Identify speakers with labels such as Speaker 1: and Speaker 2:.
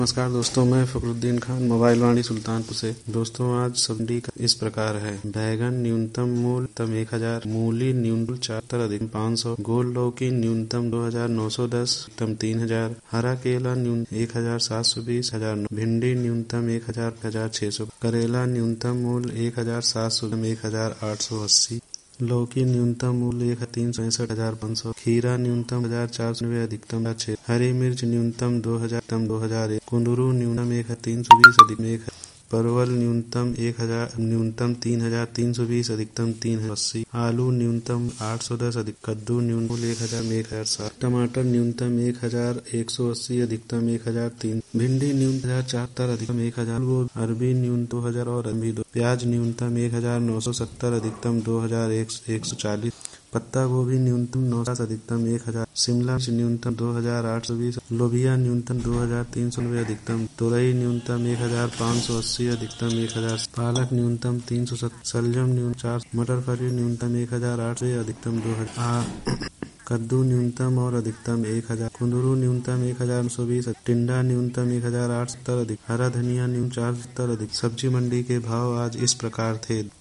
Speaker 1: नमस्कार दोस्तों, मैं फखरुद्दीन खान मोबाइल वाणी सुल्तानपुर से। दोस्तों, आज सब्जी का इस प्रकार है। बैगन न्यूनतम मूल्य 1000, मूली न्यूनतम 4 अधिकतम 500, गोल लौकी न्यूनतम 2910 अधिकतम 3000, हरा केला न्यूनतम 1720 1000, भिंडी न्यूनतम 1600, करेला न्यूनतम मूल्य 1700 1880, लौकी न्यूनतम मूल्य 365,500, खीरा न्यूनतम 1490 अधिकतम 6, हरी मिर्च न्यूनतम 2000 अधिकतम 2001, कुंदरू न्यूनतम 1320 अधिकतम 1000, परवल न्यूनतम 3320 अधिकतम 380, आलू न्यूनतम 810 अधिक, कद्दू न्यूनतम 1000 टमाटर न्यूनतम 1180 अधिकतम 1003, भिंडी न्यूनतम 1074 अधिकतम 1000, अरबी न्यूनतम 2000 और अरबी 2, प्याज न्यूनतम 1970 अधिकतम 2140, पत्ता गोभी न्यूनतम 900 अधिकतम 1000, शिमला मिर्च न्यूनतम 2820, लोबिया न्यूनतम 2390 अधिकतम, तुरई न्यूनतम 1580 अधिकतम 1000, पालक न्यूनतम 370, शलजम न्यूनतम 4, मटर फली न्यूनतम 1800 अधिकतम 2000, कद्दू न्यूनतम और अधिकतम 1000, कुंदरू न्यूनतम 1920, टिंडा न्यूनतम 1870 अधिक, हरा धनिया न्यूनतम 470 अधिक। सब्जी मंडी के भाव आज इस प्रकार थे।